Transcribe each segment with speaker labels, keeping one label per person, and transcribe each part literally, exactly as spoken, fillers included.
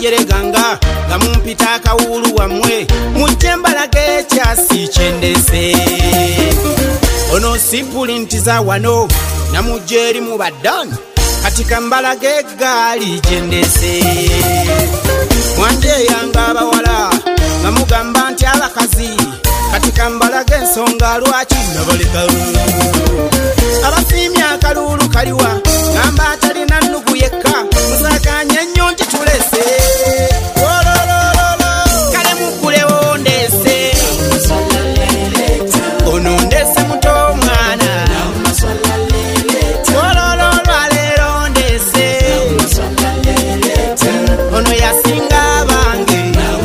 Speaker 1: njereganga nga mumpita akawulu wamwe mujje mbalage ekyasi kyendese ono sipuli ntiza wano namujje eri mu baddani katika mbalage eggaali gyendese mwanje yanga abawala nga mugamba nti abakazi katika mbalage ensonga lwaki nabaleka abasiimye akalulu kaliwa ngamba atalina nnugu yekka musakanye nnyo nti tulese kale mukulewo ndese ono ndese muto omwana olololwaleero ndese ono yasinga abange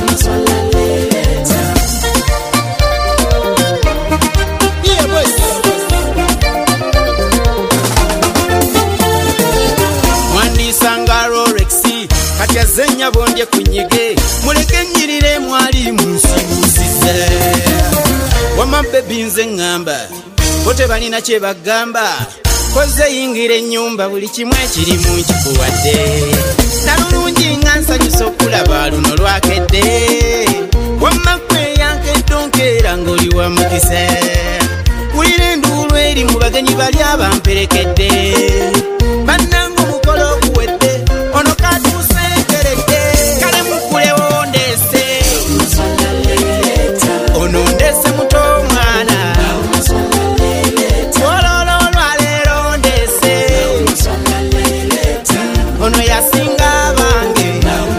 Speaker 1: kati azenya bondye kunyige muleke nyirire mwali munsibusize wama bebi nze ngamba bote balina kye bagamba koze yingire nyumba buli kimwe kiri mu kikuwadde nalulungi nga nsanyusa okulaba luno lwakedde wama kwe yankeddonkera ng'oli wa mukise wulira enduulu eri mu bagenyi bali abamperekedde bannange omukolo okuwedde ono katuuse kale mukulewo ndese ono ndese muto omwana olololwaleero ndese ono yasinga abange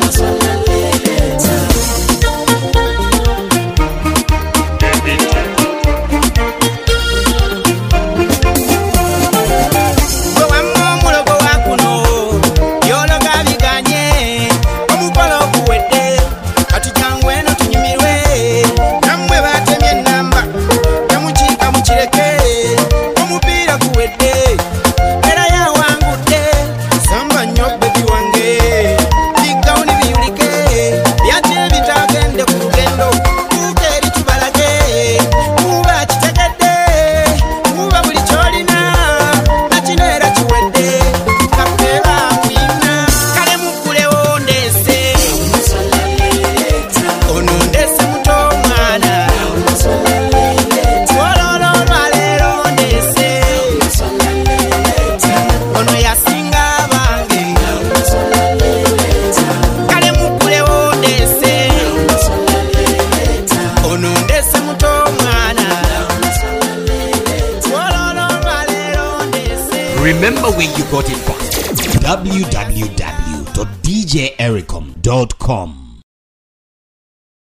Speaker 1: gwe wamma omulogo wa kuno yologa biganye omukolo okuwedde kati jangu eno tunyumirwe nammwe batemye ennamba temukiika mukireke omupiira guwedde era yawangudde samba nnyo bebi wange bigawuni biyulike byate bitagende ku lugendo kuuka eri tubalage kuba kitegedde kuba buli kyolina nakino era kiwedde kapeera kuyina kale mukulewo ndese ono ndese muto omwana olololwaleero ndese ono yasinga abange kale mukulewo ndese ono ndese muto omwana olololwaleero ndese.
Speaker 2: Remember where you got it from. w w w dot d j ericom dot com